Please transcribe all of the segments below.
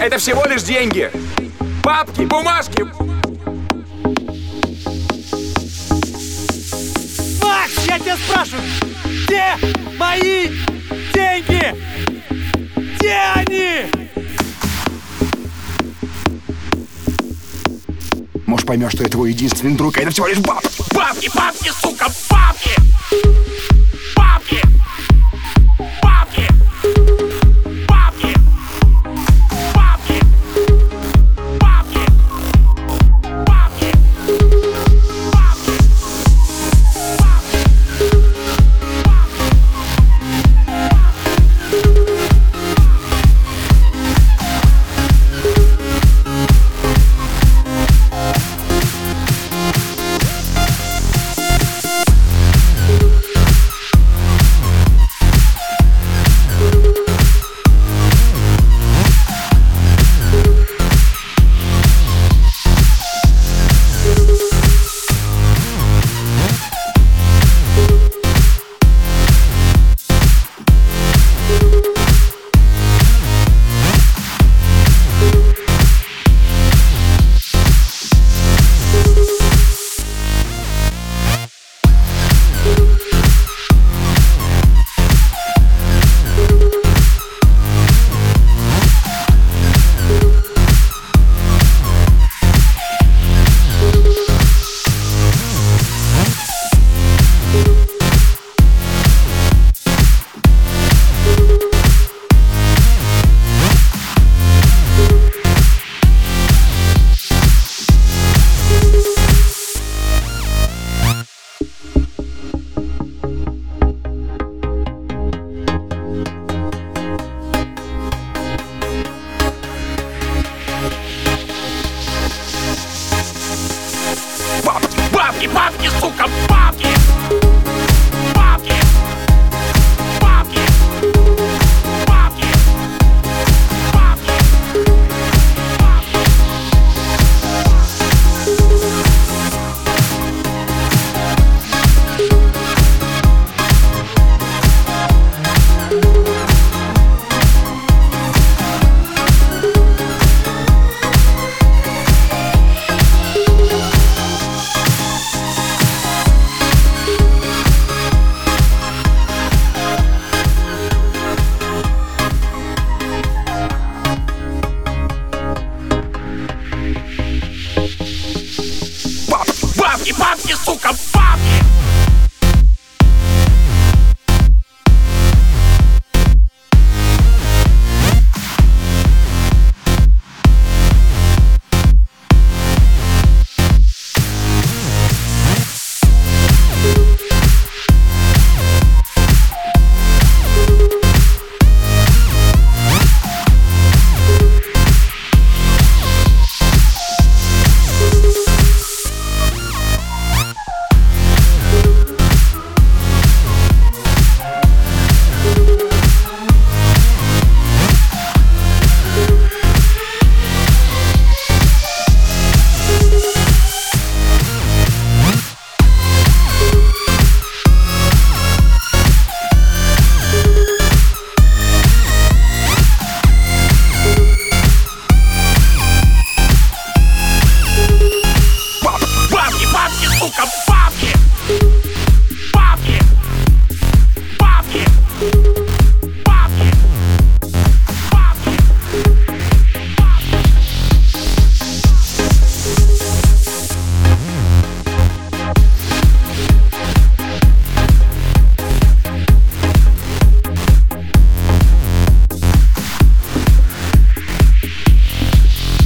Это всего лишь деньги. Бабки, бумажки. Макс, я тебя спрашиваю, где мои деньги? Где они? Может, поймешь, что это твой единственный друг, а это всего лишь бабки. Бабки, бабки, сука, бабки! Бабки! Бабки! Бабки! Бабки! Бабки! Бабки! Бабки, бабки, сука, бабки! Бабки! Бабки! Бабки! Бабки! Бабки, бабки, сука, бабки! Сука, бабки! Бабки! Бабки! Бабки! Бабки!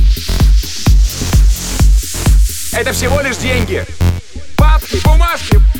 Это всего лишь деньги. Бабки, бумажки.